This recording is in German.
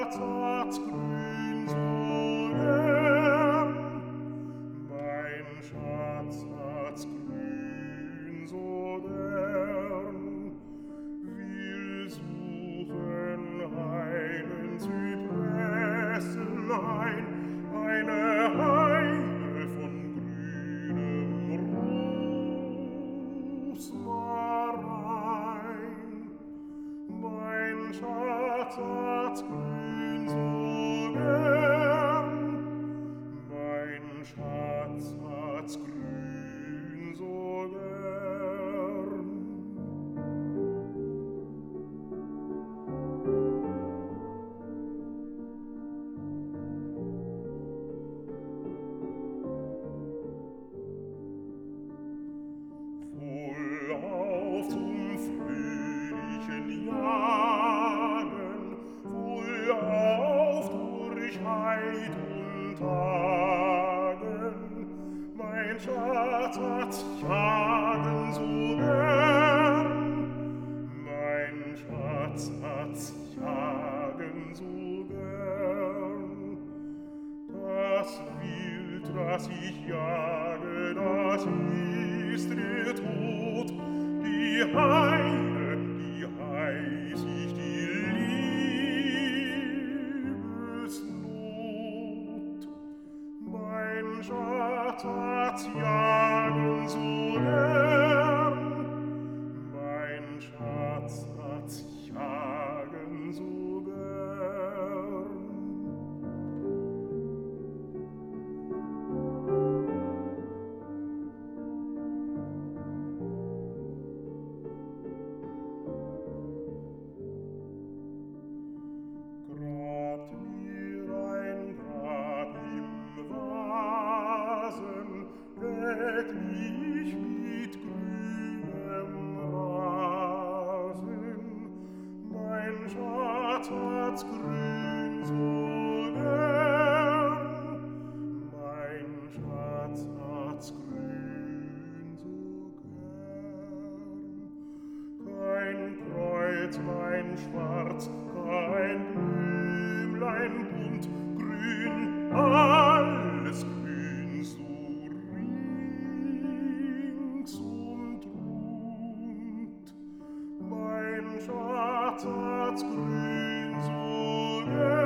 Schatz grün so gern, mein Schatz hat's grün so gern, will suchen einen Zypressenhain, eine Heide von grünem Rosmarin. Mein Schatz hat's grün so gern, mein Schatz hat's grün so gern. Vollauf zum fröhlichen Jagen, vollauf durch Heid und Tagen, mein Schatz hat's jagen so gern, mein Schatz hat's jagen so gern. Das Wild, das ich jage, das ist der Tod, die Heide, die heiß ich die Liebesnot. Mein Schatz hat's jagen so gern, mein Schatz hat's jagen so gern. Grabt mir ein Grab im Rasen, deck mich mit grünem Rasen. Mein Schatz hat's grün so gern, mein Schatz hat's grün so gern. Kein Kreuzlein schwarz, kein Blümlein bunt, grün, alles grün, so rings und rund. Mein Schatz hat's grün so gern,